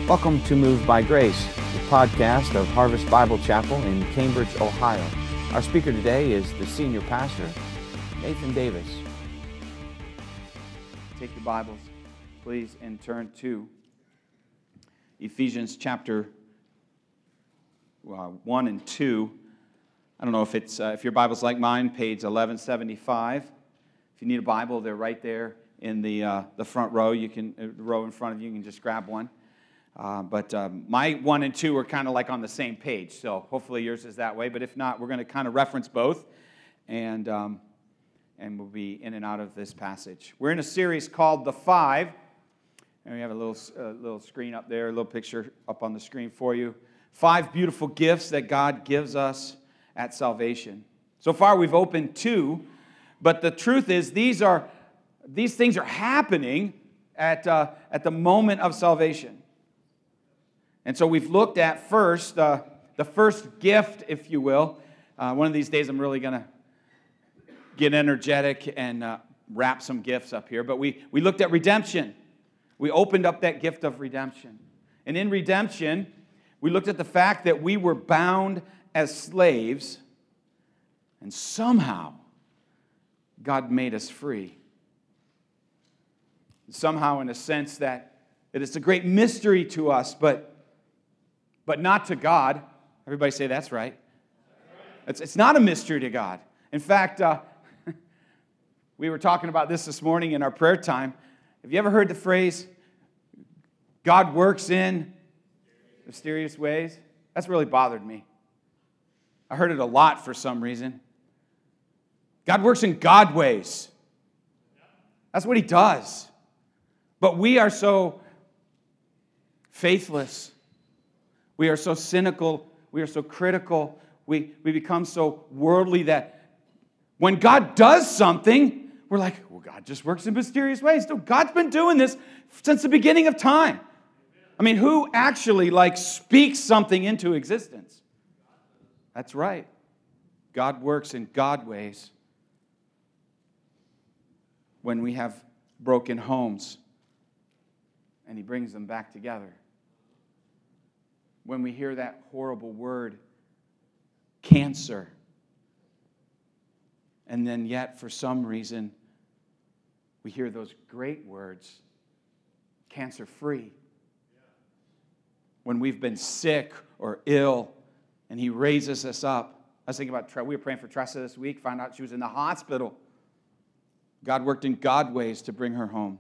Welcome to Moved by Grace, the podcast of Harvest Bible Chapel in Cambridge, Ohio. Our speaker today is the senior pastor, Nathan Davis. Take your Bibles, please, and turn to Ephesians chapter 1 and 2. I don't know if it's if your Bible's like mine, page 1175. If you need a Bible, they're right there in the front row. You can the row in front of you. You can just grab one. But my 1 and 2 are kind of like on the same page, so hopefully yours is that way. But if not, we're going to kind of reference both, and we'll be in and out of this passage. We're in a series called The Five, and we have a little screen up there, a little picture up on the screen for you. 5 beautiful gifts that God gives us at salvation. So far, we've opened 2, but the truth is these things are happening at the moment of salvation. And so we've looked at first, the first gift, if you will. One of these days I'm really going to get energetic and wrap some gifts up here. But we looked at redemption. We opened up that gift of redemption. And in redemption, we looked at the fact that we were bound as slaves, and somehow God made us free. Somehow in a sense that it's a great mystery to us, but not to God. Everybody say that's right. It's not a mystery to God. In fact, we were talking about this morning in our prayer time. Have you ever heard the phrase, God works in mysterious ways? That's really bothered me. I heard it a lot for some reason. God works in God ways. That's what He does. But we are so faithless. We are so cynical. We are so critical. We become so worldly that when God does something, we're like, well, God just works in mysterious ways. No, God's been doing this since the beginning of time. I mean, who actually speaks something into existence? That's right. God works in God ways when we have broken homes and He brings them back together. When we hear that horrible word, cancer, and then yet for some reason we hear those great words, cancer-free. When we've been sick or ill and He raises us up. I was thinking about, we were praying for Tressa this week, found out she was in the hospital. God worked in God ways to bring her home.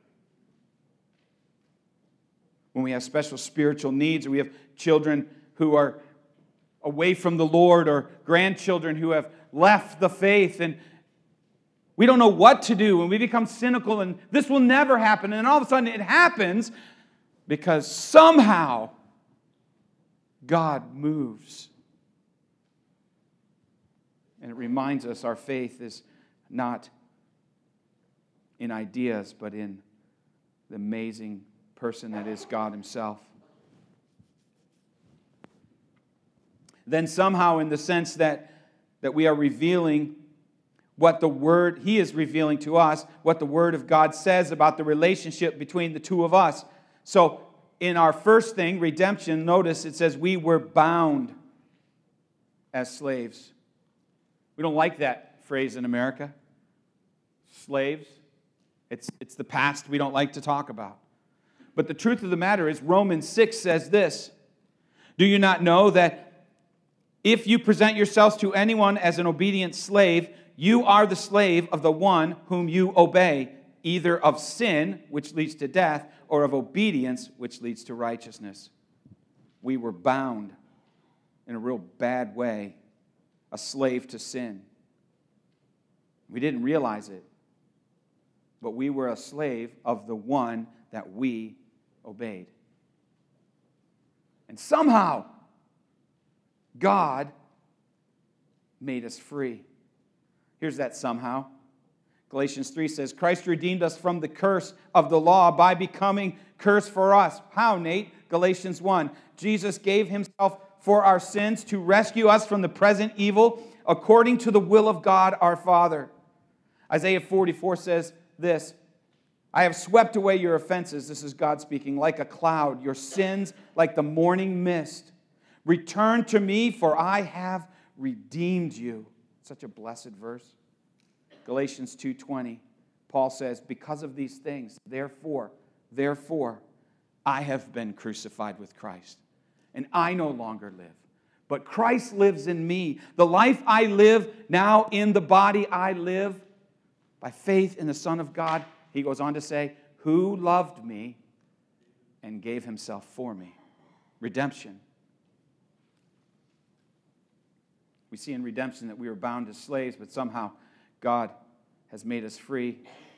When we have special spiritual needs, or we have children who are away from the Lord, or grandchildren who have left the faith, and we don't know what to do, and we become cynical, and this will never happen, and all of a sudden it happens because somehow God moves. And it reminds us our faith is not in ideas, but in the amazing person that is God Himself. Then somehow in the sense that we are revealing what the Word, He is revealing to us, what the Word of God says about the relationship between the two of us. So in our first thing, redemption, notice it says we were bound as slaves. We don't like that phrase in America. Slaves. It's the past we don't like to talk about. But the truth of the matter is Romans 6 says this, do you not know that if you present yourselves to anyone as an obedient slave, you are the slave of the one whom you obey, either of sin, which leads to death, or of obedience, which leads to righteousness. We were bound in a real bad way, a slave to sin. We didn't realize it, but we were a slave of the one that we obeyed. And somehow, God made us free. Here's that somehow. Galatians 3 says, Christ redeemed us from the curse of the law by becoming curse for us. How, Nate? Galatians 1. Jesus gave Himself for our sins to rescue us from the present evil according to the will of God our Father. Isaiah 44 says this, I have swept away your offenses, this is God speaking, like a cloud, your sins like the morning mist. Return to me, for I have redeemed you. Such a blessed verse. Galatians 2:20, Paul says, because of these things, therefore, I have been crucified with Christ, and I no longer live, but Christ lives in me. The life I live now in the body I live by faith in the Son of God. He goes on to say, who loved me and gave himself for me. Redemption. We see in redemption that we were bound as slaves, but somehow God has made us free.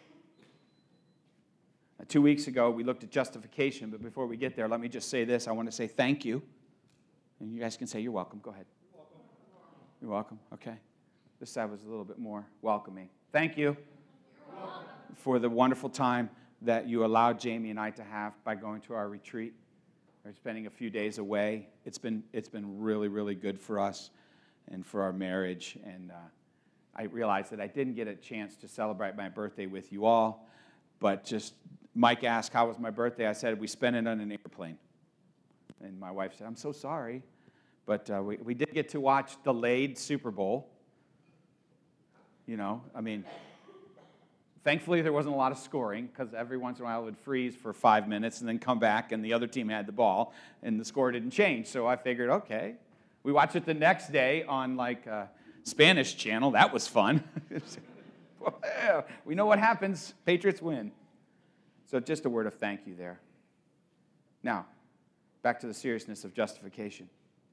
2 weeks ago, we looked at justification, but before we get there, let me just say this. I want to say thank you. And you guys can say you're welcome. Go ahead. You're welcome. Okay. This side was a little bit more welcoming. Thank you for the wonderful time that you allowed Jamie and I to have by going to our retreat. We're spending a few days away. It's been really, really good for us and for our marriage. And I realized that I didn't get a chance to celebrate my birthday with you all, but just Mike asked, how was my birthday? I said, we spent it on an airplane. And my wife said, I'm so sorry. But we did get to watch delayed Super Bowl. You know, I mean, thankfully there wasn't a lot of scoring, because every once in a while it would freeze for 5 minutes and then come back and the other team had the ball and the score didn't change. So I figured, okay. We watched it the next day on like Spanish channel. That was fun. We know what happens. Patriots win. So just a word of thank you there. Now, back to the seriousness of justification.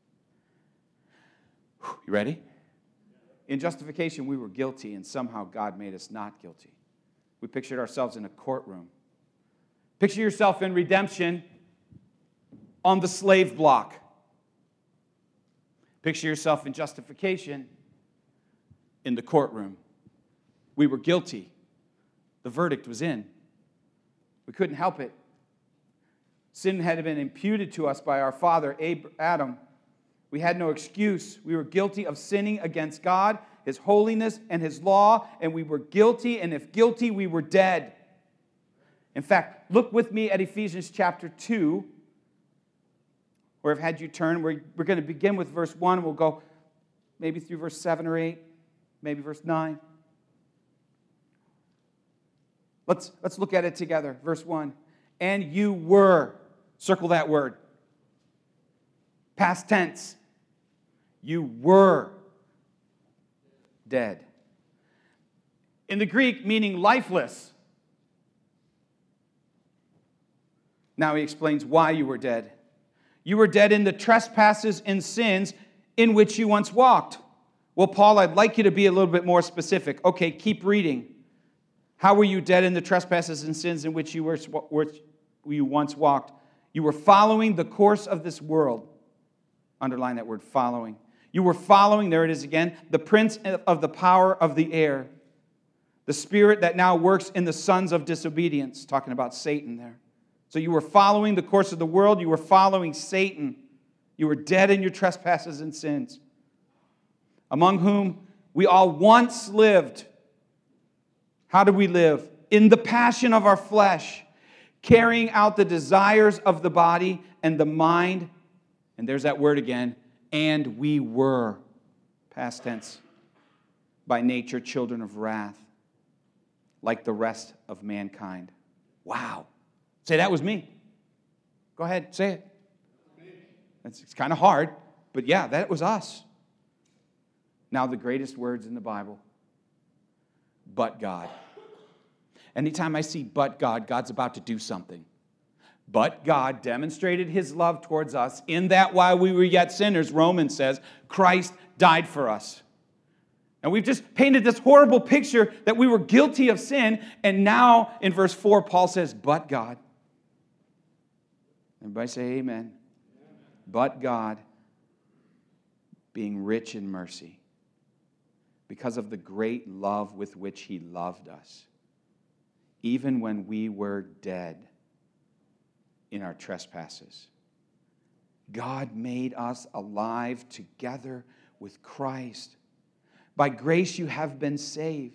You ready? In justification, we were guilty, and somehow God made us not guilty. We pictured ourselves in a courtroom. Picture yourself in redemption on the slave block. Picture yourself in justification in the courtroom. We were guilty. The verdict was in. We couldn't help it. Sin had been imputed to us by our father, Adam. We had no excuse. We were guilty of sinning against God, His holiness, and His law, and we were guilty, and if guilty, we were dead. In fact, look with me at Ephesians chapter 2, where I've had you turn. We're going to begin with verse 1. We'll go maybe through verse 7 or 8, maybe verse 9. Let's look at it together. Verse 1. And you were, circle that word, past tense. You were dead. In the Greek, meaning lifeless. Now he explains why you were dead. You were dead in the trespasses and sins in which you once walked. Well, Paul, I'd like you to be a little bit more specific. Okay, keep reading. How were you dead in the trespasses and sins in which you once walked? You were following the course of this world. Underline that word, following. You were following, there it is again, the prince of the power of the air, the spirit that now works in the sons of disobedience, talking about Satan there. So you were following the course of the world, you were following Satan. You were dead in your trespasses and sins, among whom we all once lived. How did we live? In the passion of our flesh, carrying out the desires of the body and the mind. And there's that word again. And we were, past tense, by nature children of wrath, like the rest of mankind. Wow. Say, that was me. Go ahead, say it. It's kind of hard, but yeah, that was us. Now the greatest words in the Bible. But God. Anytime I see but God, God's about to do something. But God demonstrated His love towards us in that while we were yet sinners, Romans says, Christ died for us. And we've just painted this horrible picture that we were guilty of sin, and now in verse 4, Paul says, but God. Everybody say amen. Amen. But God, being rich in mercy, because of the great love with which He loved us, even when we were dead in our trespasses, God made us alive together with Christ. By grace you have been saved.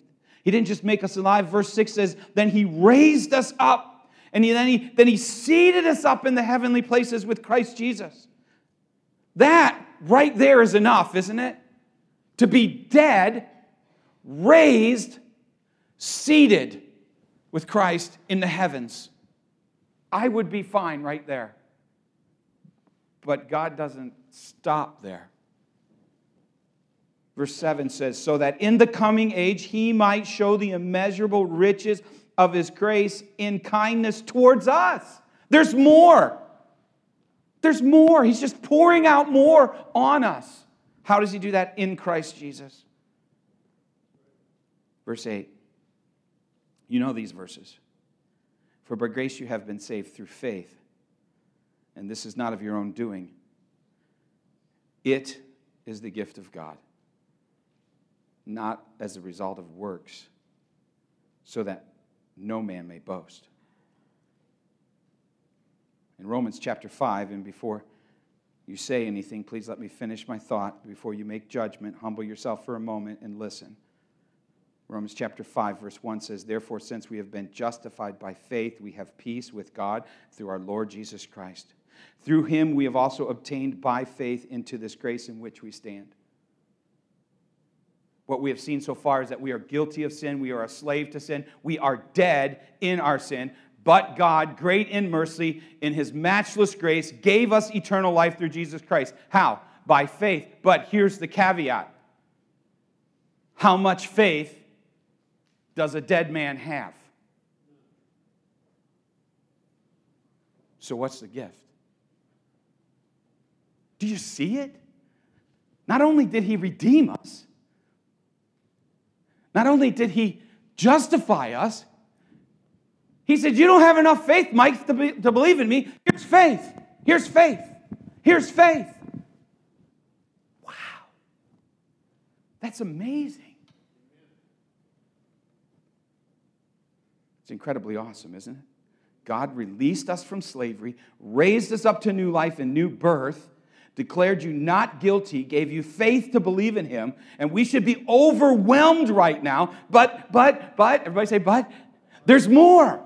He didn't just make us alive. Verse 6 says, then He raised us up. And then he seated us up in the heavenly places with Christ Jesus. That right there is enough, isn't it? To be dead, raised, seated with Christ in the heavens. I would be fine right there. But God doesn't stop there. Verse 7 says, so that in the coming age He might show the immeasurable riches of His grace in kindness towards us. There's more. There's more. He's just pouring out more on us. How does He do that? In Christ Jesus. Verse 8. You know these verses. For by grace you have been saved through faith. And this is not of your own doing. It is the gift of God. Not as a result of works, so that no man may boast. In Romans chapter 5, and before you say anything, please let me finish my thought. Before you make judgment, humble yourself for a moment and listen. Romans chapter 5, verse 1 says, therefore, since we have been justified by faith, we have peace with God through our Lord Jesus Christ. Through Him we have also obtained by faith into this grace in which we stand. What we have seen so far is that we are guilty of sin. We are a slave to sin. We are dead in our sin. But God, great in mercy, in His matchless grace, gave us eternal life through Jesus Christ. How? By faith. But here's the caveat. How much faith does a dead man have? So what's the gift? Do you see it? Not only did He redeem us, not only did He justify us, He said, you don't have enough faith, Mike, to believe in me. Here's faith. Here's faith. Here's faith. Wow. That's amazing. It's incredibly awesome, isn't it? God released us from slavery, raised us up to new life and new birth, declared you not guilty, gave you faith to believe in Him, and we should be overwhelmed right now. But, everybody say, but, there's more.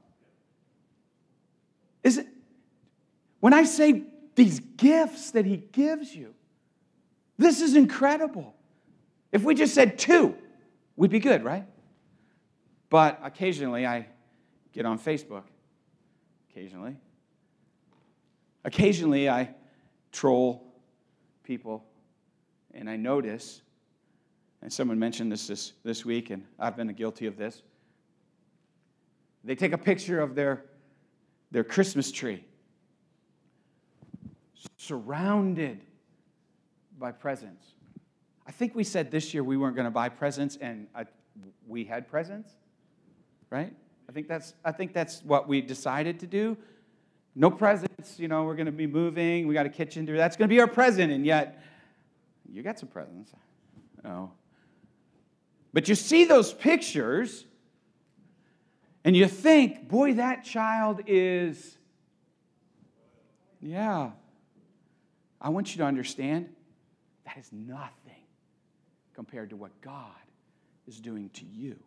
Is it? When I say these gifts that He gives you, this is incredible. If we just said 2, we'd be good, right? But occasionally I get on Facebook. Occasionally I troll people, and I notice, and someone mentioned this week, and I've been guilty of this. They take a picture of their Christmas tree, surrounded by presents. I think we said this year we weren't going to buy presents, and we had presents, right? I think that's what we decided to do. No presents, we're going to be moving. We got a kitchen. That's going to be our present, and yet you got some presents. Oh. But you see those pictures, and you think, boy, that child is, yeah. I want you to understand, that is nothing compared to what God is doing to you.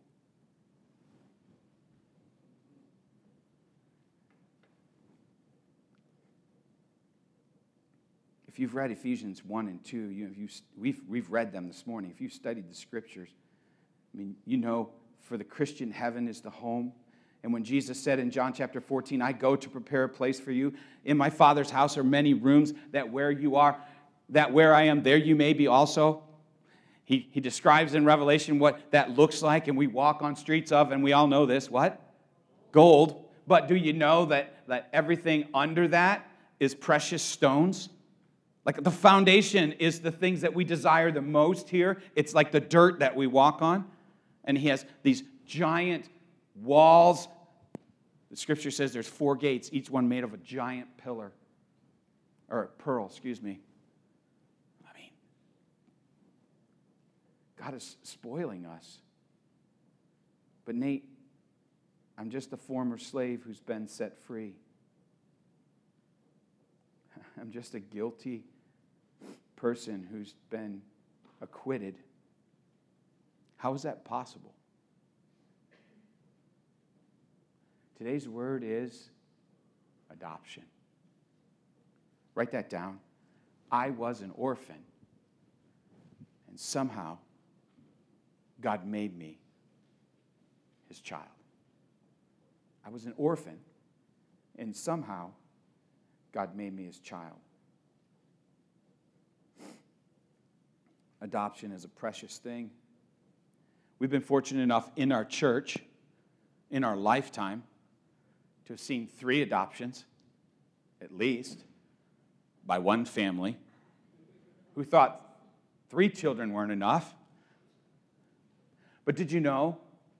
If you've read Ephesians 1 and 2, we've read them this morning. If you've studied the Scriptures, for the Christian, heaven is the home. And when Jesus said in John chapter 14, I go to prepare a place for you. In my Father's house are many rooms, that where you are, that where I am, there you may be also. He describes in Revelation what that looks like, and we walk on streets of, and we all know this, what? Gold. But do you know that everything under that is precious stones? Like the foundation is the things that we desire the most here. It's like the dirt that we walk on. And he has these giant walls. The Scripture says there's 4 gates, each one made of a giant pillar. Or pearl, excuse me. God is spoiling us. But Nate, I'm just a former slave who's been set free. I'm just a guilty person who's been acquitted. How is that possible? Today's word is adoption. Write that down. I was an orphan, and somehow God made me his child. I was an orphan, and somehow God made me his child. Adoption is a precious thing. We've been fortunate enough in our church, in our lifetime, to have seen 3 adoptions, at least, by one family who thought 3 children weren't enough. But did you know?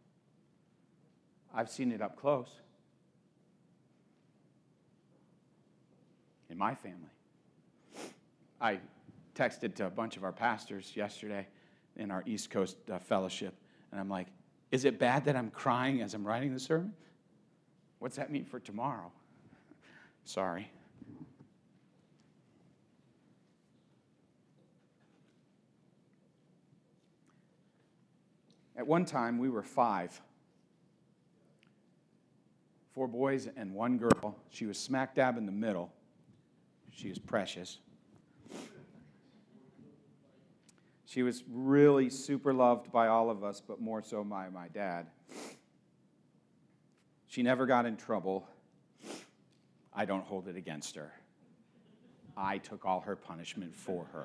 I've seen it up close in my family. I texted to a bunch of our pastors yesterday in our East Coast fellowship, and I'm like, is it bad that I'm crying as I'm writing the sermon? What's that mean for tomorrow? Sorry. At one time, we were 5. 4 boys and 1 girl. She was smack dab in the middle. She was precious. She was really super loved by all of us, but more so by my dad. She never got in trouble. I don't hold it against her. I took all her punishment for her.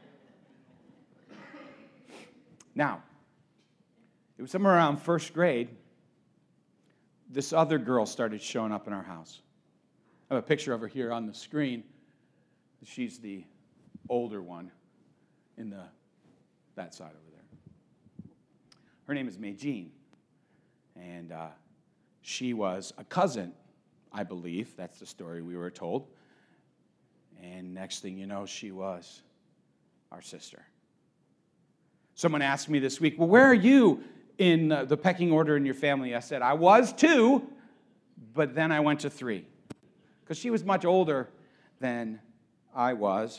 Now, it was somewhere around first grade, this other girl started showing up in our house. I have a picture of her here on the screen. She's the older one in that side over there. Her name is May Jean, and she was a cousin, I believe. That's the story we were told. And next thing you know, she was our sister. Someone asked me this week, well, where are you in the pecking order in your family? I said, I was 2, but then I went to 3. Because she was much older than I was.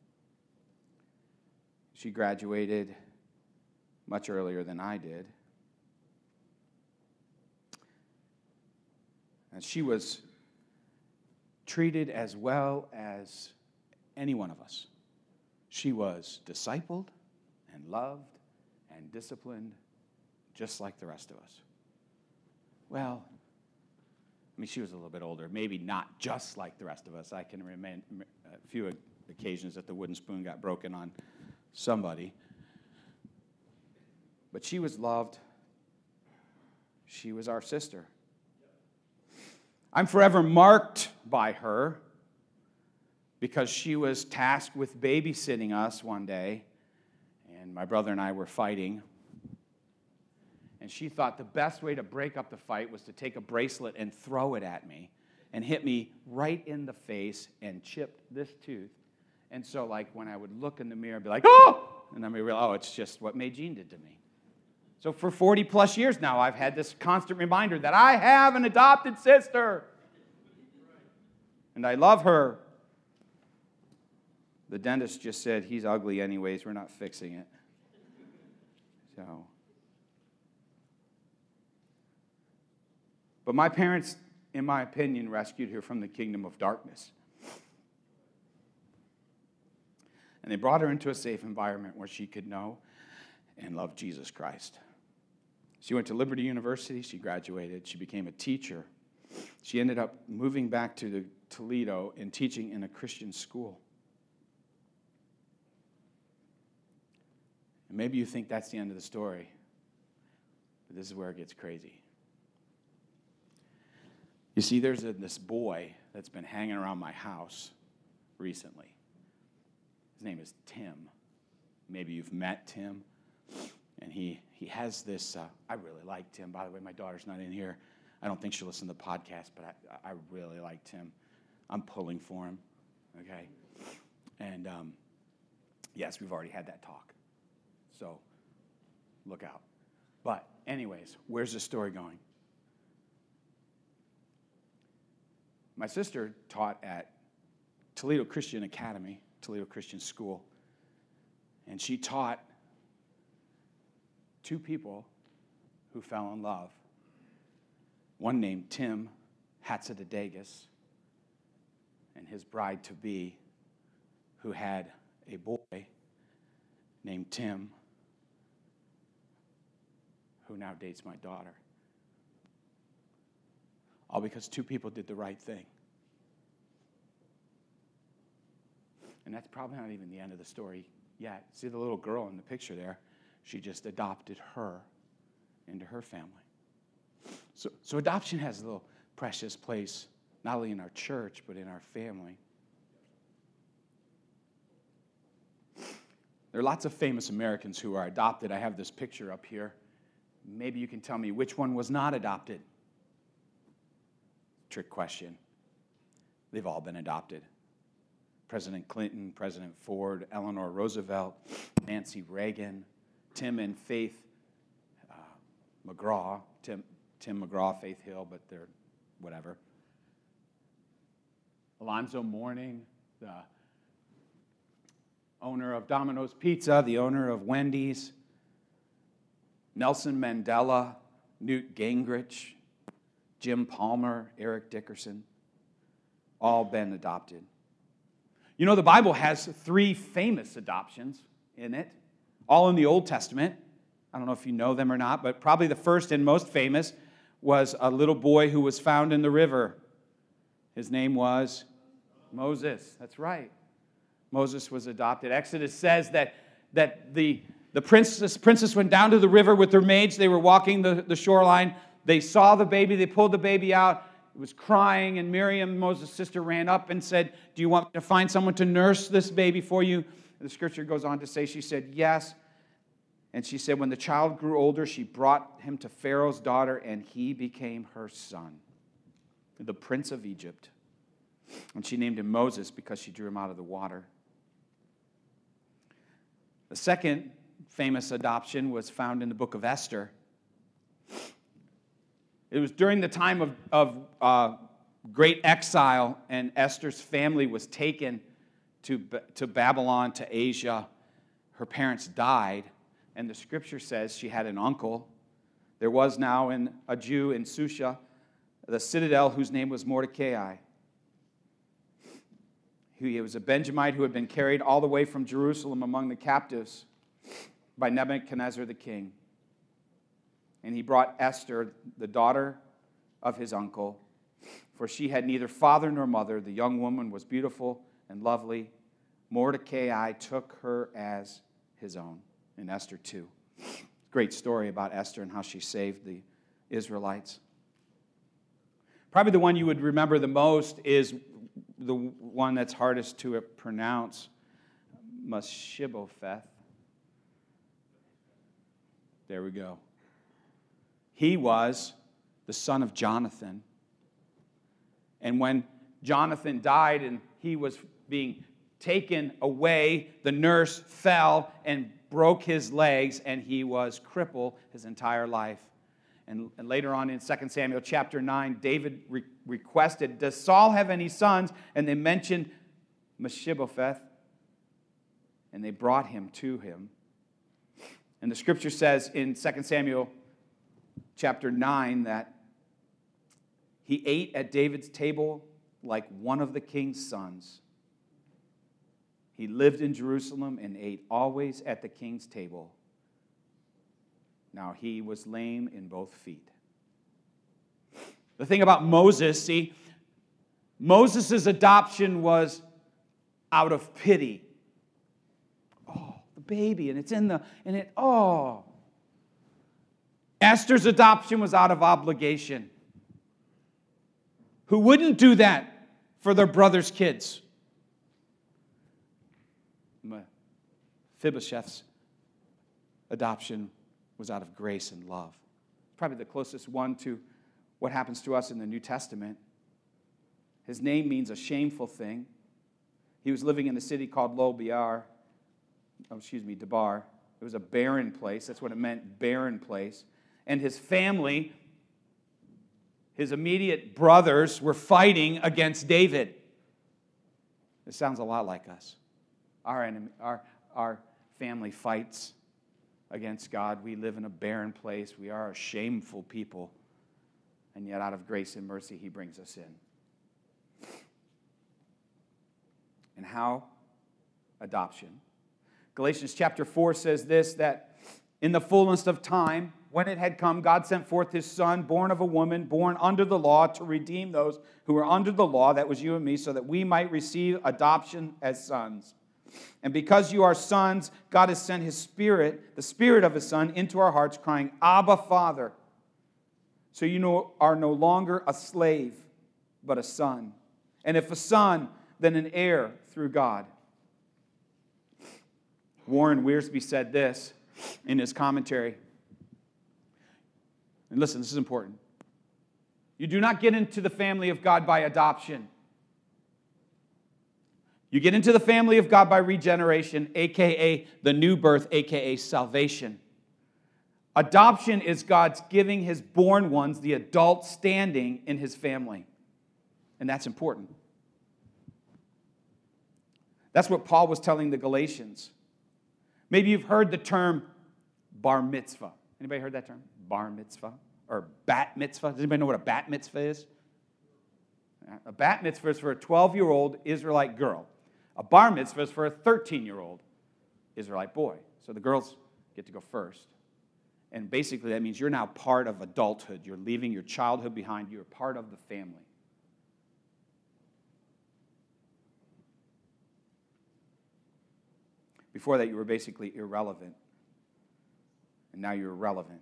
She graduated much earlier than I did. And she was treated as well as any one of us. She was discipled and loved and disciplined just like the rest of us. Well, I mean, she was a little bit older, maybe not just like the rest of us. I can remember a few occasions that the wooden spoon got broken on somebody. But she was loved. She was our sister. I'm forever marked by her because she was tasked with babysitting us one day, and my brother and I were fighting. And she thought the best way to break up the fight was to take a bracelet and throw it at me and hit me right in the face and chipped this tooth. And so, like, when I would look in the mirror, I'd be like, oh! And then we realized, oh, it's just what May Jean did to me. So for 40-plus years now, I've had this constant reminder that I have an adopted sister. And I love her. The dentist just said, he's ugly anyways, we're not fixing it. So... But my parents, in my opinion, rescued her from the kingdom of darkness. And they brought her into a safe environment where she could know and love Jesus Christ. She went to Liberty University. She graduated. She became a teacher. She ended up moving back to Toledo and teaching in a Christian school. And maybe you think that's the end of the story, but this is where it gets crazy. You see, there's this boy that's been hanging around my house recently. His name is Tim. Maybe you've met Tim. And he has this, I really like Tim. By the way, my daughter's not in here. I don't think she'll listen to the podcast, but I really like Tim. I'm pulling for him, okay? And, yes, we've already had that talk. So, look out. But, anyways, where's the story going? My sister taught at Toledo Christian Academy, Toledo Christian School, and she taught 2 people who fell in love. One named Tim, Hatzididagus and his bride-to-be, who had a boy named Tim, who now dates my daughter. All because two people did the right thing. And that's probably not even the end of the story yet. See the little girl in the picture there? She just adopted her into her family. So adoption has a little precious place, not only in our church, but in our family. There are lots of famous Americans who are adopted. I have this picture up here. Maybe you can tell me which one was not adopted. Trick question. They've all been adopted. President Clinton, President Ford, Eleanor Roosevelt, Nancy Reagan, Tim and Faith McGraw, Tim McGraw, Faith Hill, but they're whatever. Alonzo Mourning, the owner of Domino's Pizza, the owner of Wendy's, Nelson Mandela, Newt Gingrich, Jim Palmer, Eric Dickerson, all been adopted. You know, the Bible has 3 famous adoptions in it, all in the Old Testament. I don't know if you know them or not, but probably the first and most famous was a little boy who was found in the river. His name was Moses. That's right. Moses was adopted. Exodus says that the princess went down to the river with her maids. They were walking the shoreline. They saw the baby. They pulled the baby out. It was crying, and Miriam, Moses' sister, ran up and said, "Do you want me to find someone to nurse this baby for you?" And the scripture goes on to say, she said, "Yes." And she said, when the child grew older, she brought him to Pharaoh's daughter, and he became her son, the prince of Egypt. And she named him Moses because she drew him out of the water. The second famous adoption was found in the book of Esther. It was during the time of great exile, and Esther's family was taken to Babylon, to Asia. Her parents died, and the scripture says she had an uncle. There was now a Jew in Susha, the citadel, whose name was Mordecai. He was a Benjamite who had been carried all the way from Jerusalem among the captives by Nebuchadnezzar the king. And he brought Esther, the daughter of his uncle, for she had neither father nor mother. The young woman was beautiful and lovely. Mordecai took her as his own, in Esther 2. Great story about Esther and how she saved the Israelites. Probably the one you would remember the most is the one that's hardest to pronounce, Mephibosheth. There we go. He was the son of Jonathan. And when Jonathan died and he was being taken away, the nurse fell and broke his legs, and he was crippled his entire life. And later on in 2 Samuel chapter 9, David requested, does Saul have any sons? And they mentioned Mephibosheth, and they brought him to him. And the scripture says in 2 Samuel chapter 9 that he ate at David's table like one of the king's sons. He lived in Jerusalem and ate always at the king's table. Now he was lame in both feet. The thing about Moses, see, Moses' adoption was out of pity. Oh, the baby, and it's oh. Esther's adoption was out of obligation. Who wouldn't do that for their brother's kids? Mephibosheth's adoption was out of grace and love. Probably the closest one to what happens to us in the New Testament. His name means a shameful thing. He was living in a city called Debar. It was a barren place. That's what it meant, barren place. And his family, his immediate brothers, were fighting against David. It sounds a lot like us. Our family fights against God. We live in a barren place. We are a shameful people. And yet out of grace and mercy, he brings us in. And how? Adoption. Galatians chapter 4 says this, that in the fullness of time, when it had come, God sent forth his Son, born of a woman, born under the law, to redeem those who were under the law, that was you and me, so that we might receive adoption as sons. And because you are sons, God has sent his Spirit, the Spirit of his Son, into our hearts, crying, Abba, Father. So you are no longer a slave, but a son. And if a son, then an heir through God. Warren Wiersbe said this in his commentary. And listen, this is important. You do not get into the family of God by adoption. You get into the family of God by regeneration, a.k.a. the new birth, a.k.a. salvation. Adoption is God's giving his born ones the adult standing in his family. And that's important. That's what Paul was telling the Galatians. Maybe you've heard the term bar mitzvah. Anybody heard that term? Bar mitzvah or bat mitzvah. Does anybody know what a bat mitzvah is? A bat mitzvah is for a 12-year-old Israelite girl. A bar mitzvah is for a 13-year-old Israelite boy. So the girls get to go first. And basically that means you're now part of adulthood. You're leaving your childhood behind. You're part of the family. Before that, you were basically irrelevant. And now you're relevant.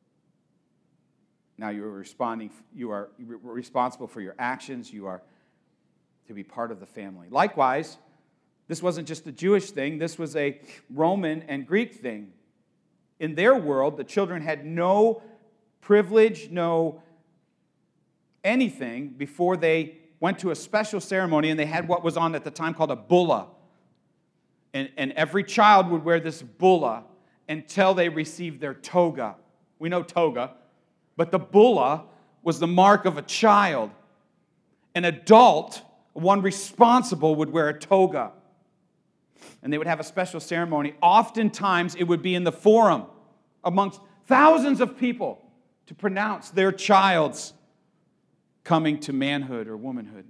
Now you are responsible for your actions. You are to be part of the family. Likewise, this wasn't just a Jewish thing. This was a Roman and Greek thing. In their world, the children had no privilege, no anything before they went to a special ceremony, and they had what was on at the time called a bulla. And every child would wear this bulla until they received their toga. We know toga, but the bulla was the mark of a child. An adult, one responsible, would wear a toga. And they would have a special ceremony. Oftentimes, it would be in the forum amongst thousands of people to pronounce their child's coming to manhood or womanhood.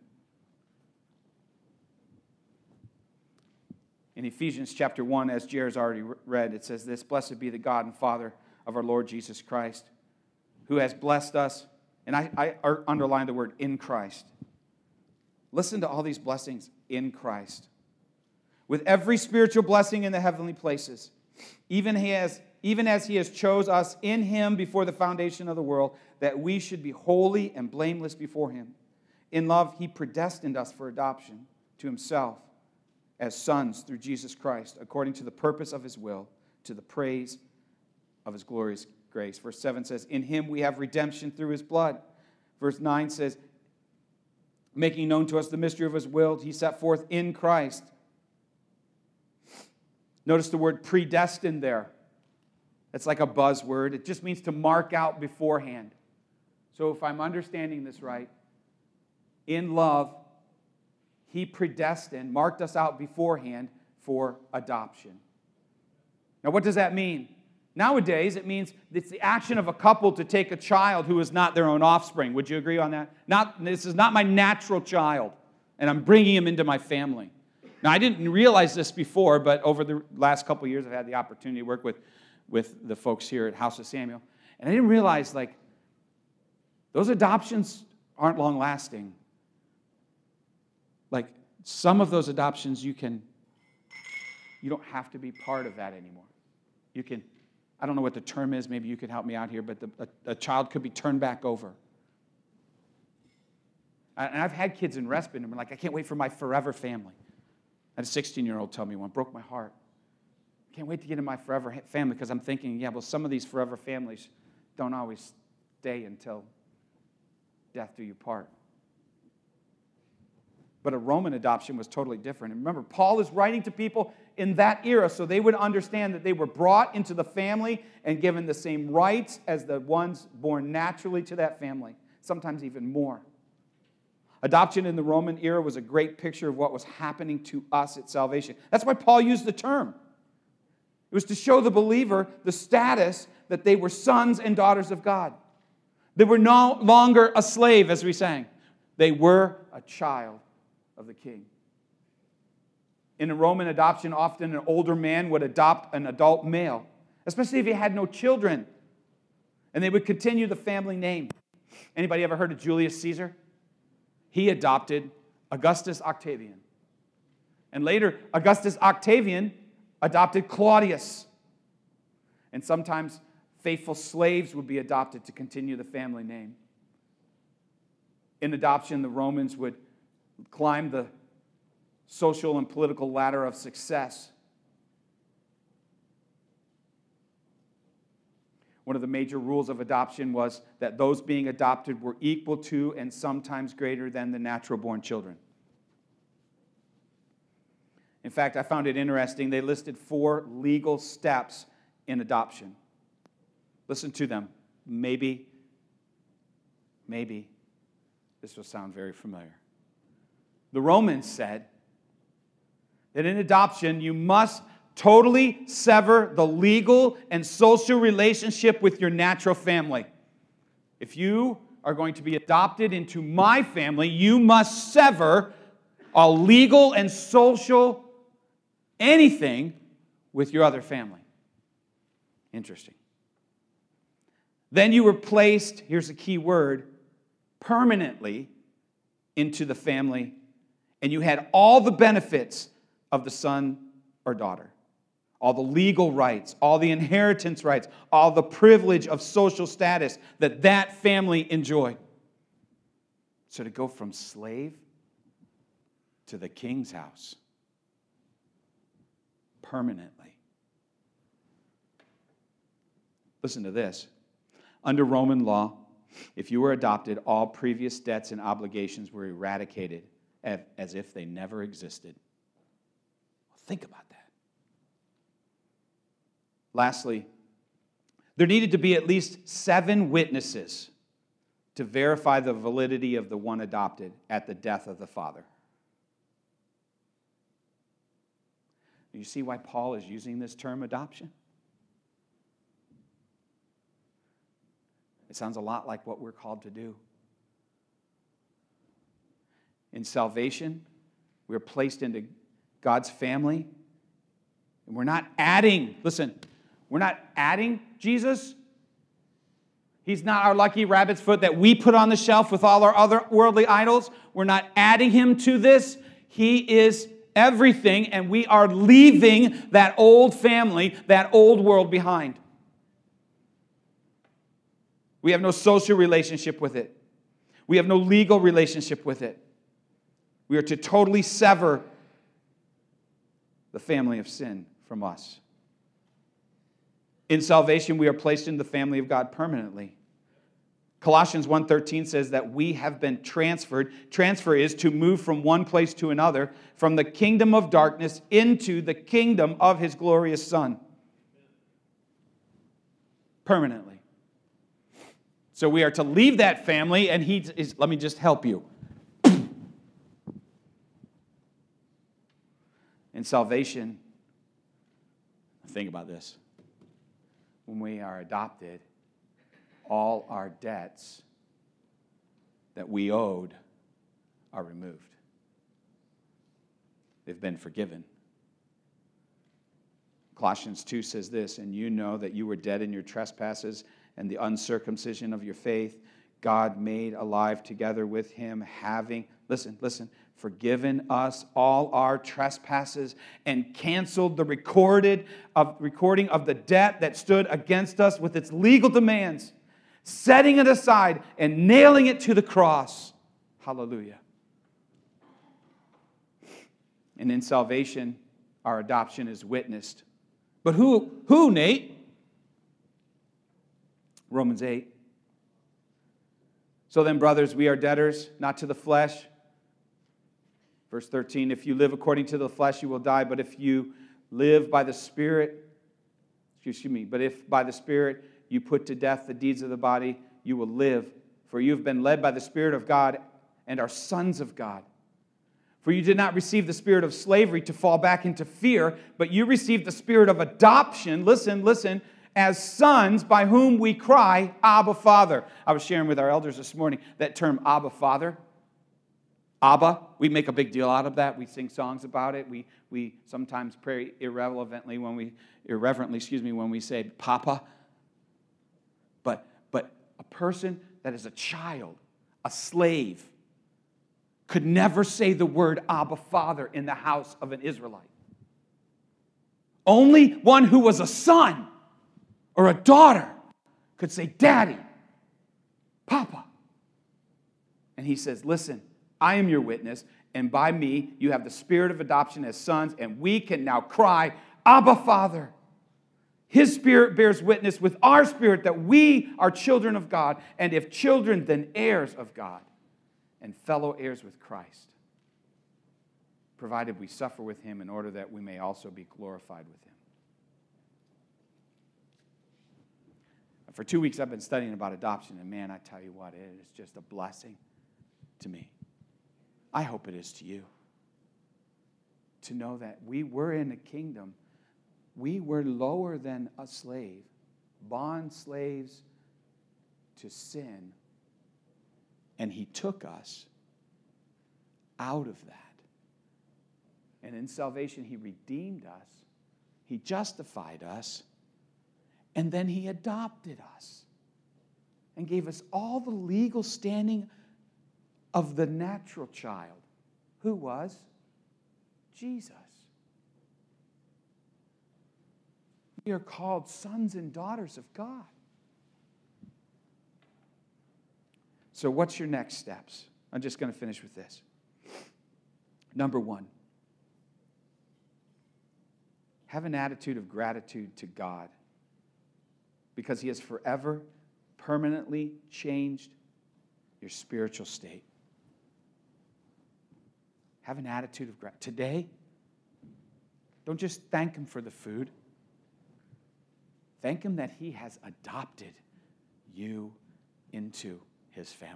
In Ephesians chapter 1, as Jared's already read, it says this, Blessed be the God and Father of our Lord Jesus Christ, who has blessed us, and I underline the word in Christ. Listen to all these blessings in Christ. With every spiritual blessing in the heavenly places, even as he has chose us in him before the foundation of the world, that we should be holy and blameless before him. In love, he predestined us for adoption to himself as sons through Jesus Christ, according to the purpose of his will, to the praise of his glorious grace. Verse 7 says, In him we have redemption through his blood. Verse 9 says, Making known to us the mystery of his will, he set forth in Christ. Notice the word predestined there. It's like a buzzword. It just means to mark out beforehand. So if I'm understanding this right, in love, he predestined, marked us out beforehand for adoption. Now, what does that mean? Nowadays, it means it's the action of a couple to take a child who is not their own offspring. Would you agree on that? This is not my natural child, and I'm bringing him into my family. Now, I didn't realize this before, but over the last couple of years, I've had the opportunity to work with the folks here at House of Samuel, and I didn't realize, those adoptions aren't long-lasting. Some of those adoptions, you don't have to be part of that anymore. You can, I don't know what the term is, maybe you could help me out here, but a child could be turned back over. And I've had kids in respite, and I'm like, I can't wait for my forever family. I had a 16-year-old tell me one, broke my heart. I can't wait to get in my forever family, because I'm thinking, some of these forever families don't always stay until death do you part. But a Roman adoption was totally different. And remember, Paul is writing to people in that era so they would understand that they were brought into the family and given the same rights as the ones born naturally to that family, sometimes even more. Adoption in the Roman era was a great picture of what was happening to us at salvation. That's why Paul used the term. It was to show the believer the status that they were sons and daughters of God. They were no longer a slave, as we sang. They were a child of the king. In a Roman adoption, often an older man would adopt an adult male, especially if he had no children, and they would continue the family name. Anybody ever heard of Julius Caesar? He adopted Augustus Octavian. And later, Augustus Octavian adopted Claudius. And sometimes faithful slaves would be adopted to continue the family name. In adoption, the Romans would climb the social and political ladder of success. One of the major rules of adoption was that those being adopted were equal to and sometimes greater than the natural-born children. In fact, I found it interesting. They listed 4 legal steps in adoption. Listen to them. Maybe this will sound very familiar. The Romans said that in adoption, you must totally sever the legal and social relationship with your natural family. If you are going to be adopted into my family, you must sever all legal and social anything with your other family. Interesting. Then you were placed, here's a key word, permanently into the family, and you had all the benefits of the son or daughter. All the legal rights, all the inheritance rights, all the privilege of social status that family enjoyed. So to go from slave to the king's house permanently. Listen to this. Under Roman law, if you were adopted, all previous debts and obligations were eradicated as if they never existed. Think about that. Lastly, there needed to be at least 7 witnesses to verify the validity of the one adopted at the death of the father. Do you see why Paul is using this term adoption? It sounds a lot like what we're called to do. In salvation, we're placed into God's family, and we're not adding, listen, we're not adding Jesus. He's not our lucky rabbit's foot that we put on the shelf with all our other worldly idols. We're not adding him to this. He is everything, and we are leaving that old family, that old world behind. We have no social relationship with it. We have no legal relationship with it. We are to totally sever the family of sin from us. In salvation, we are placed in the family of God permanently. Colossians 1:13 says that we have been transferred. Transfer is to move from one place to another, from the kingdom of darkness into the kingdom of his glorious Son. Permanently. So we are to leave that family, and let me just help you. In salvation, think about this. When we are adopted, all our debts that we owed are removed. They've been forgiven. Colossians 2 says this, and you know that you were dead in your trespasses and the uncircumcision of your faith, God made alive together with him, having, listen, forgiven us all our trespasses and canceled the recording of the debt that stood against us with its legal demands, setting it aside and nailing it to the cross. Hallelujah. And in salvation, our adoption is witnessed. But who, Nate? Romans 8. So then, brothers, we are debtors, not to the flesh. Verse 13, if you live according to the flesh, you will die. But if you live by the Spirit, but if by the Spirit you put to death the deeds of the body, you will live. For you have been led by the Spirit of God and are sons of God. For you did not receive the spirit of slavery to fall back into fear, but you received the spirit of adoption, listen, as sons by whom we cry, Abba, Father. I was sharing with our elders this morning that term, Abba, Father. Abba, we make a big deal out of that. We sing songs about it. We sometimes pray irreverently when we say Papa. But a person that is a child, a slave, could never say the word Abba, Father in the house of an Israelite. Only one who was a son or a daughter could say, Daddy, Papa. And he says, listen, I am your witness, and by me you have the spirit of adoption as sons, and we can now cry, Abba, Father. His spirit bears witness with our spirit that we are children of God, and if children, then heirs of God, and fellow heirs with Christ, provided we suffer with him in order that we may also be glorified with him. For 2 weeks I've been studying about adoption, and man, I tell you what, it is just a blessing to me. I hope it is to you. To know that we were in a kingdom. We were lower than a slave, bond slaves to sin, and he took us out of that. And in salvation, he redeemed us, he justified us, and then he adopted us and gave us all the legal standing of the natural child, who was Jesus. We are called sons and daughters of God. So what's your next steps? I'm just going to finish with this. Number one, have an attitude of gratitude to God because he has forever, permanently changed your spiritual state. Have an attitude of gratitude. Today, don't just thank him for the food. Thank him that he has adopted you into his family.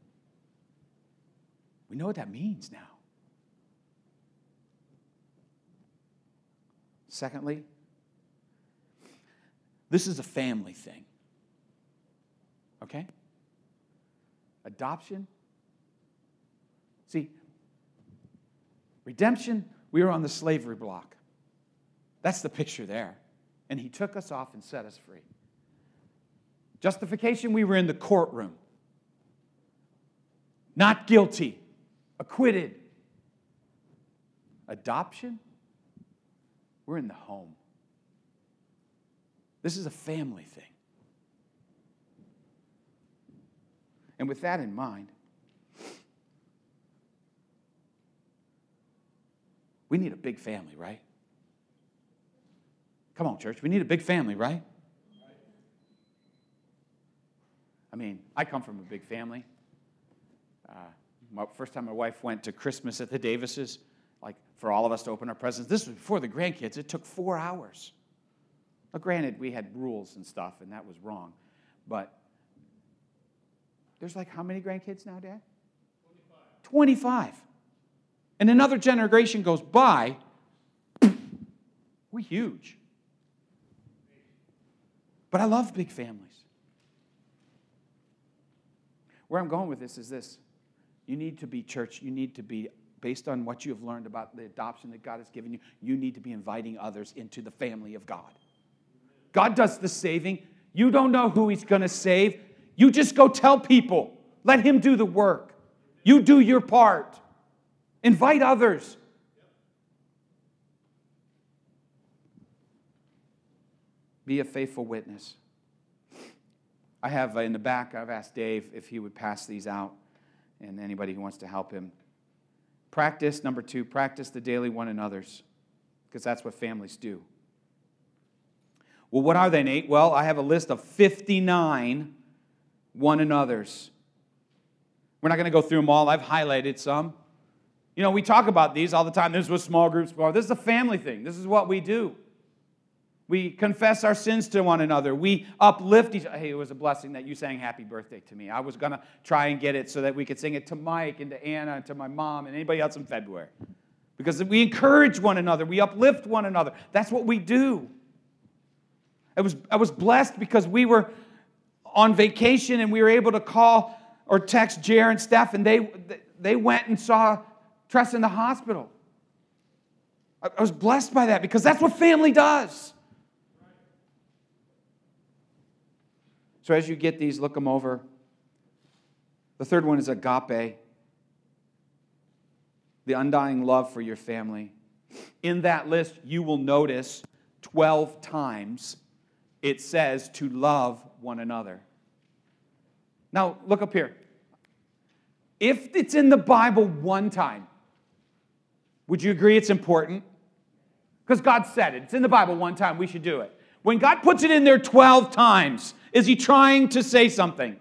We know what that means now. Secondly, this is a family thing. Okay? Adoption. See, redemption, we were on the slavery block. That's the picture there. And he took us off and set us free. Justification, we were in the courtroom. Not guilty. Acquitted. Adoption, we're in the home. This is a family thing. And with that in mind, we need a big family, right? Come on, church. We need a big family, right? I mean, I come from a big family. First time my wife went to Christmas at the Davises, like for all of us to open our presents. This was before the grandkids. It took 4 hours. Now, granted, we had rules and stuff, and that was wrong. But there's like how many grandkids now, Dad? 25. And another generation goes by, we're huge. But I love big families. Where I'm going with this is this. You need to be, church, you need to be, based on what you have learned about the adoption that God has given you, you need to be inviting others into the family of God. God does the saving. You don't know who he's going to save. You just go tell people. Let him do the work. You do your part. Invite others. Be a faithful witness. I have in the back, I've asked Dave if he would pass these out, and anybody who wants to help him. Practice, number 2, practice the daily one another's, because that's what families do. Well, what are they, Nate? Well, I have a list of 59 one another's. We're not going to go through them all. I've highlighted some. You know, we talk about these all the time. This is what small groups are. This is a family thing. This is what we do. We confess our sins to one another. We uplift each other. Hey, it was a blessing that you sang happy birthday to me. I was going to try and get it so that we could sing it to Mike and to Anna and to my mom and anybody else in February. Because we encourage one another. We uplift one another. That's what we do. I was blessed because we were on vacation and we were able to call or text Jer and Steph, and they went and saw Tress in the hospital. I was blessed by that because that's what family does. So as you get these, look them over. The third one is agape, the undying love for your family. In that list, you will notice 12 times it says to love one another. Now, look up here. If it's in the Bible one time, would you agree it's important? Because God said it. It's in the Bible one time. We should do it. When God puts it in there 12 times, is he trying to say something?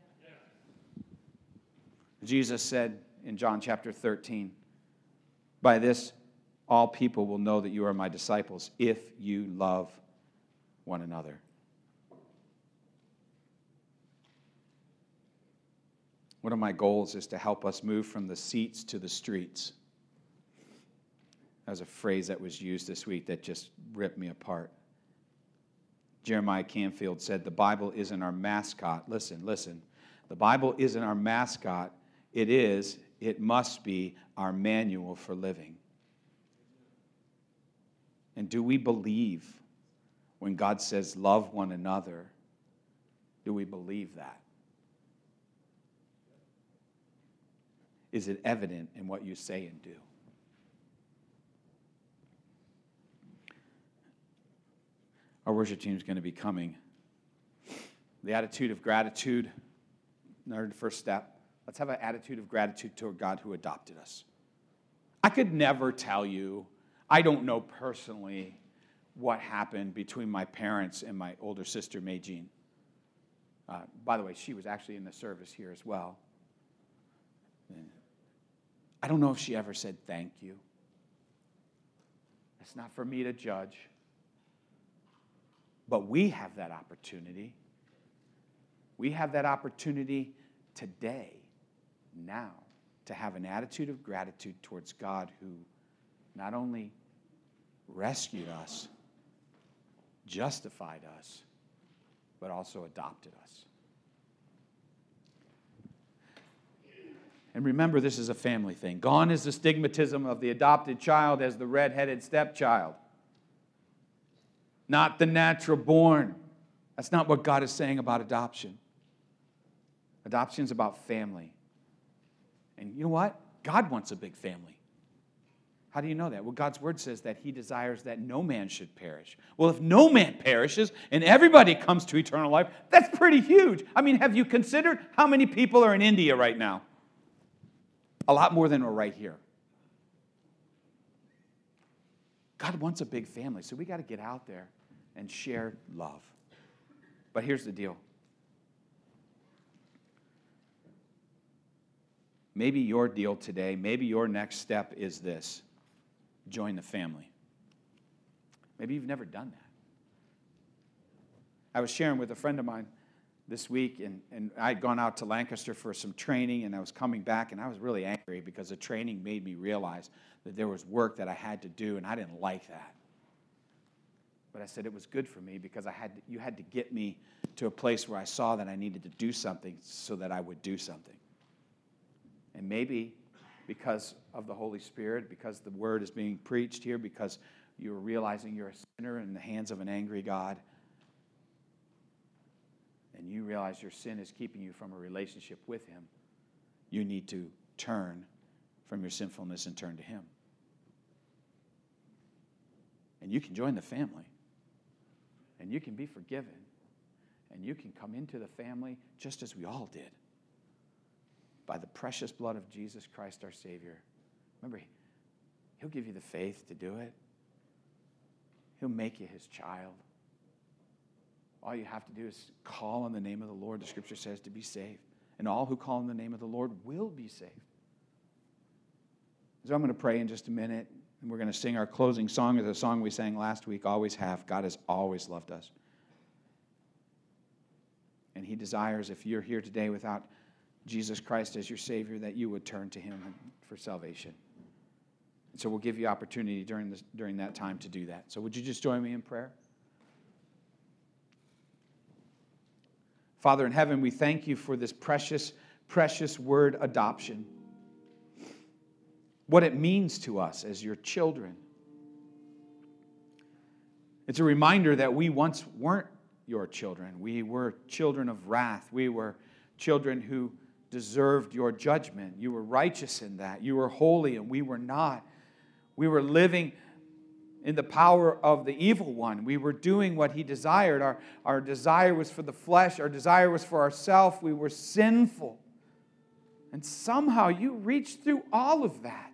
Jesus said in John chapter 13, by this all people will know that you are my disciples if you love one another. One of my goals is to help us move from the seats to the streets. That was a phrase that was used this week that just ripped me apart. Jeremiah Canfield said, the Bible isn't our mascot. Listen. The Bible isn't our mascot. It must be our manual for living. And do we believe when God says love one another? Do we believe that? Is it evident in what you say and do? Our worship team is going to be coming. The attitude of gratitude, the first step. Let's have an attitude of gratitude toward God who adopted us. I could never tell you, I don't know personally what happened between my parents and my older sister, May Jean. By the way, she was actually in the service here as well. I don't know if she ever said thank you. It's not for me to judge. But we have that opportunity. We have that opportunity today, now, to have an attitude of gratitude towards God who not only rescued us, justified us, but also adopted us. And remember, this is a family thing. Gone is the stigmatism of the adopted child as the red-headed stepchild. Not the natural born. That's not what God is saying about adoption. Adoption is about family. And you know what? God wants a big family. How do you know that? Well, God's word says that he desires that no man should perish. Well, if no man perishes and everybody comes to eternal life, that's pretty huge. I mean, have you considered how many people are in India right now? A lot more than are right here. God wants a big family, so we got to get out there and share love. But here's the deal. Maybe your deal today, maybe your next step is this. Join the family. Maybe you've never done that. I was sharing with a friend of mine this week, and I had gone out to Lancaster for some training, and I was coming back, and I was really angry because the training made me realize that there was work that I had to do, and I didn't like that. But I said it was good for me because you had to get me to a place where I saw that I needed to do something so that I would do something. And maybe because of the Holy Spirit, because the word is being preached here, because you're realizing you're a sinner in the hands of an angry God, and you realize your sin is keeping you from a relationship with him, you need to turn from your sinfulness and turn to him. And you can join the family. And you can be forgiven. And you can come into the family just as we all did. By the precious blood of Jesus Christ our Savior. Remember, he'll give you the faith to do it. He'll make you his child. All you have to do is call on the name of the Lord, the scripture says, to be saved. And all who call on the name of the Lord will be saved. So I'm going to pray in just a minute, and we're going to sing our closing song. It's a song we sang last week, Always Have. God has always loved us. And he desires, if you're here today without Jesus Christ as your Savior, that you would turn to him for salvation. And so we'll give you opportunity during that time to do that. So would you just join me in prayer? Father in heaven, we thank you for this precious, precious word, adoption. What it means to us as your children. It's a reminder that we once weren't your children. We were children of wrath. We were children who deserved your judgment. You were righteous in that. You were holy and we were not. We were living in the power of the evil one. We were doing what he desired. Our desire was for the flesh. Our desire was for ourselves. We were sinful. And somehow you reached through all of that.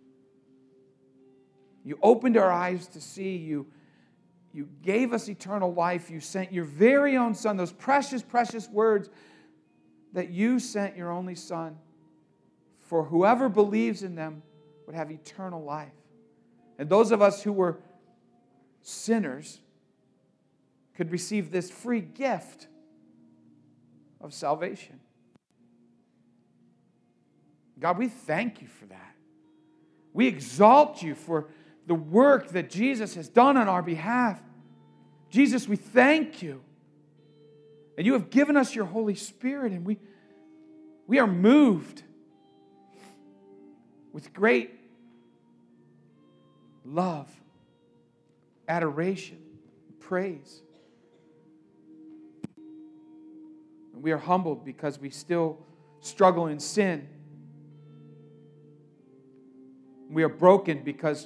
You opened our eyes to see. You gave us eternal life. You sent your very own Son, those precious, precious words that you sent your only Son, for whoever believes in them would have eternal life. And those of us who were sinners could receive this free gift of salvation. God, we thank you for that. We exalt you for the work that Jesus has done on our behalf. Jesus, we thank you. And you have given us your Holy Spirit, and we are moved with great love, adoration, praise. And we are humbled because we still struggle in sin. We are broken because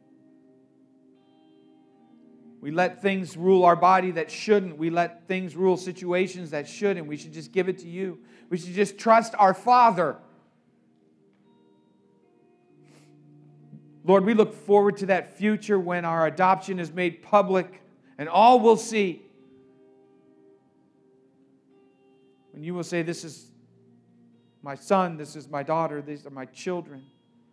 we let things rule our body that shouldn't. We let things rule situations that shouldn't. We should just give it to you. We should just trust our Father. Lord, we look forward to that future when our adoption is made public and all will see. When you will say, this is my son, this is my daughter, these are my children.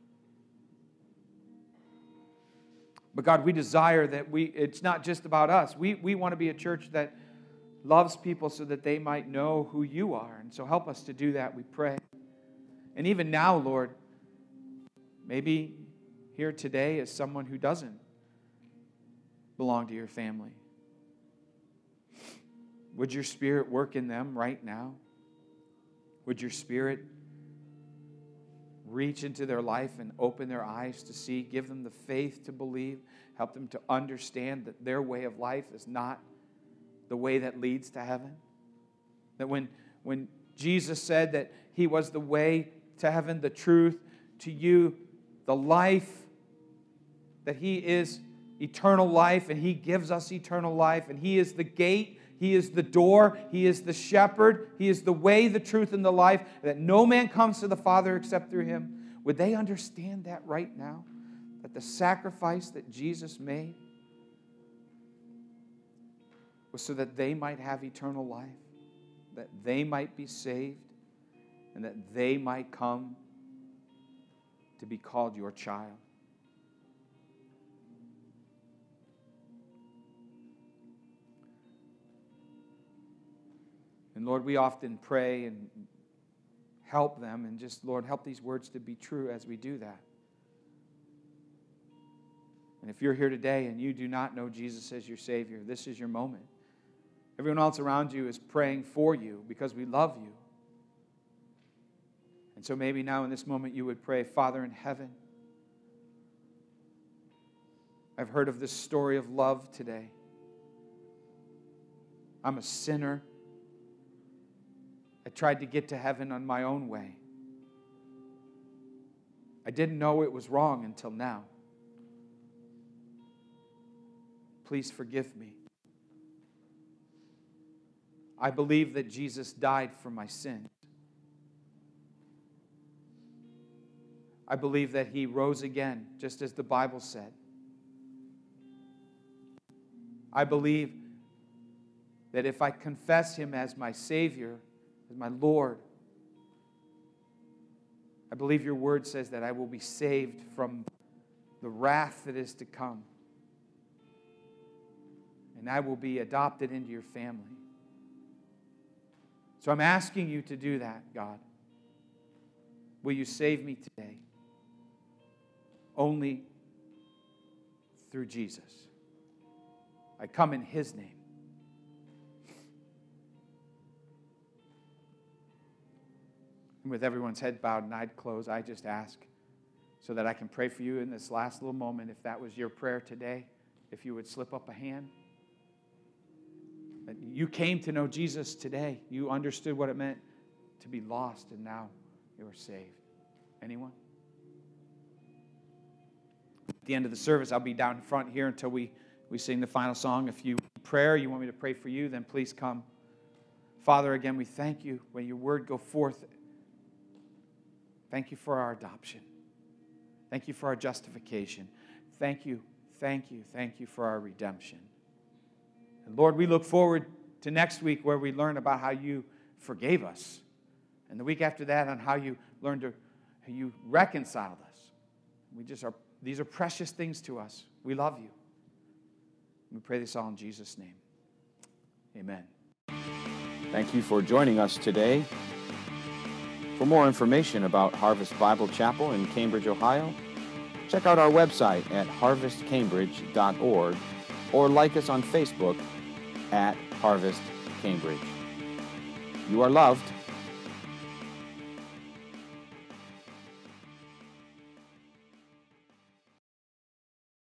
But God, we desire that it's not just about us. We want to be a church that loves people so that they might know who you are. And so help us to do that, we pray. And even now, Lord, maybe here today is someone who doesn't belong to your family. Would your Spirit work in them right now? Would your Spirit reach into their life and open their eyes to see, give them the faith to believe, help them to understand that their way of life is not the way that leads to heaven? That when Jesus said that he was the way to heaven, the truth to you, the life, that he is eternal life and he gives us eternal life and he is the gate, he is the door, he is the shepherd, he is the way, the truth, and the life, that no man comes to the Father except through him. Would they understand that right now? That the sacrifice that Jesus made was so that they might have eternal life, that they might be saved, and that they might come to be called your child. And Lord, we often pray and help them, and just, Lord, help these words to be true as we do that. And if you're here today and you do not know Jesus as your Savior, this is your moment. Everyone else around you is praying for you because we love you. And so maybe now in this moment you would pray, Father in heaven, I've heard of this story of love today. I'm a sinner. I tried to get to heaven on my own way. I didn't know it was wrong until now. Please forgive me. I believe that Jesus died for my sins. I believe that he rose again, just as the Bible said. I believe that if I confess him as my Savior, as my Lord, I believe your word says that I will be saved from the wrath that is to come. And I will be adopted into your family. So I'm asking you to do that, God. Will you save me today? Only through Jesus. I come in his name. With everyone's head bowed and eyes closed, I just ask so that I can pray for you in this last little moment. If that was your prayer today, if you would slip up a hand. That you came to know Jesus today. You understood what it meant to be lost, and now you are saved. Anyone? At the end of the service, I'll be down in front here until we sing the final song. If you prayer, you want me to pray for you, then please come. Father, again, we thank you when your word go forth. Thank you for our adoption. Thank you for our justification. Thank you for our redemption. And Lord, we look forward to next week where we learn about how you forgave us. And the week after that on how you reconciled us. These are precious things to us. We love you. We pray this all in Jesus' name. Amen. Thank you for joining us today. For more information about Harvest Bible Chapel in Cambridge, Ohio, check out our website at harvestcambridge.org or like us on Facebook at Harvest Cambridge. You are loved.